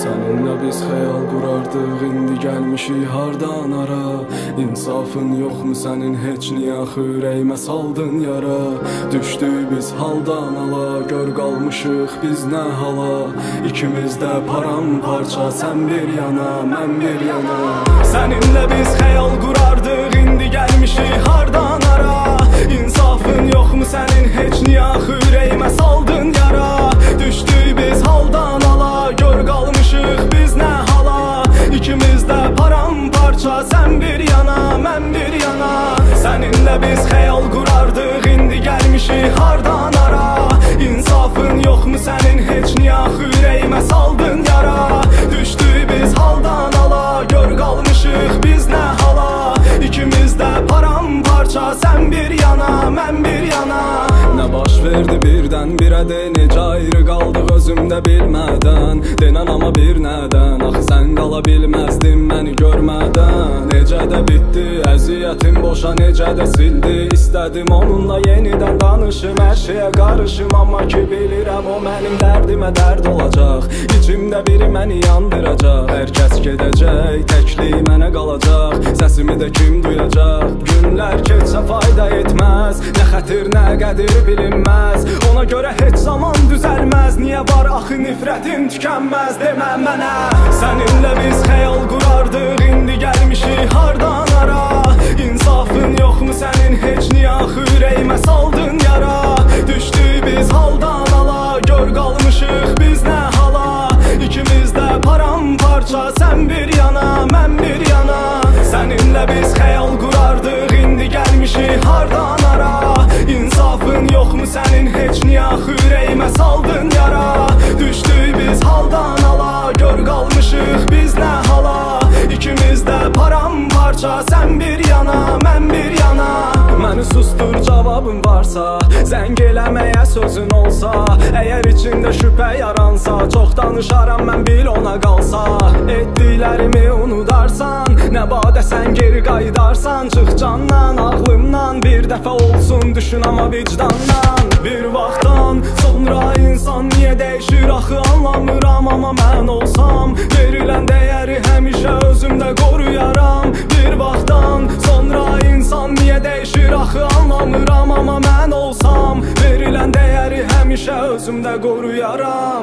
Seninle biz xəyal qurardıq, indi gəlmişik hardan ara. İnsafın yoxmu sənin, heç niyə xürəyimə saldın yara. Düşdük biz haldan ala, gör qalmışıq biz nə hala. İkimiz də paramparça, sən bir yana, mən bir yana. Seninle biz xəyal qurardıq, indi gəlmişik hardan ara. İnsafın yoxmu sənin, heç niyə xürəyimə saldın yara. Düşdük biz haldan ala, gör qalmışıq biz nə hala. İkimiz də paramparça, sən bir yana, mən bir yana. Seninle biz xəyal qurardıq, indi gəlmişik hardan ara. İnsafın yoxmu sənin, heç niyə xürəyimə saldın yara. Düşdük biz haldan ala, gör qalmışıq biz nə hala. İkimiz də paramparça, sən bir yana, mən bir yana. Nə baş verdi birdən birədə, necə ayrı qaldıq özümdə bilmədən. Denən amma bir nədən, axı sən qala bilməzdin məni görmədən. Necə də bitdi əziyyətim boşa, necə də sildi. İstədim onunla yenidən danışım, hər şeyə qarışım. Amma ki bilirəm o mənim dərdimə dərd olacaq. İçimdə biri məni yandıracaq. Hər kəs gedəcək, təkliyi mənə qalacaq. Səsimi də kim duyacaq? Günlər keçsə fayda etməz, nə xətir nə qədir bilinməz. Ona görə heç zaman düzəlməz. Niyə var axı nifrətin tükənməz, demə mənə. Seninle biz xəyal qurardıq, indi gəlmişik hardan ara. İnsafın yoxmu sənin, heç niyə xürəyimə saldın yara. Düşdük biz haldan ala, gör qalmışıq biz nə hala. İkimiz də paramparça, sən bir yana, mən bir yana. Seninle biz xəyal qurardıq, indi gəlmişik hardan ara. İnsafın yoxmu sənin, heç niyə xürəyimə saldın yara. Düşdük biz haldan ala, gör qalmışıq biz nə hala. İkimiz də paramparça, sən bir yana, mən bir yana. Məni sustur cavabın varsa, zəng eləməyə sözün olsa. Əgər içində şübhə yaransa, çox danışaram mən bil ona qalsa. Etdiklərimi unudarsan, nə badə sən geri qaydarsan. Çıx candan, ağlımdan, bir dəfə olsun düşün amma vicdandan. Bir vaxtdan sonra insan niyə dəyişir axı anlamıram. Amma mən olsam, verilən dəyəri həmişə özümdə qoruyaram. Bir vaxtdan sonra insan niyə dəyişir axı anlamıram. Amma mən olsam, verilən dəyəri həmişə özümdə qoruyaram.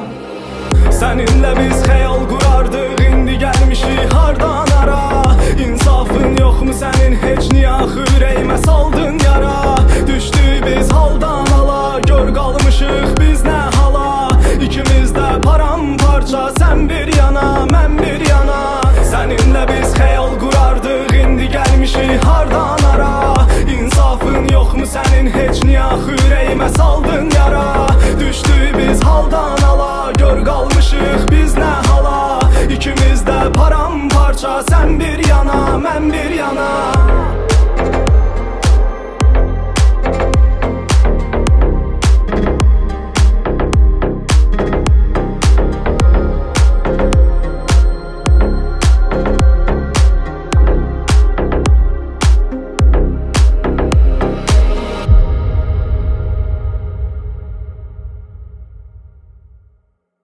Seninle biz xəyal qurardıq, indi gəlmişik hardan ara. İnsafın yoxmu sənin, heç niyə xürəyimə saldın yara. Düşdük biz haldan ala, gör qalmışıq biz nə hala. İkimiz də paramparça, sən bir yana, mən bir yana. Seninle biz xəyal qurardıq, indi gəlmişik hardan ara. İnsafın yoxmu sənin, heç niyə xürəyimə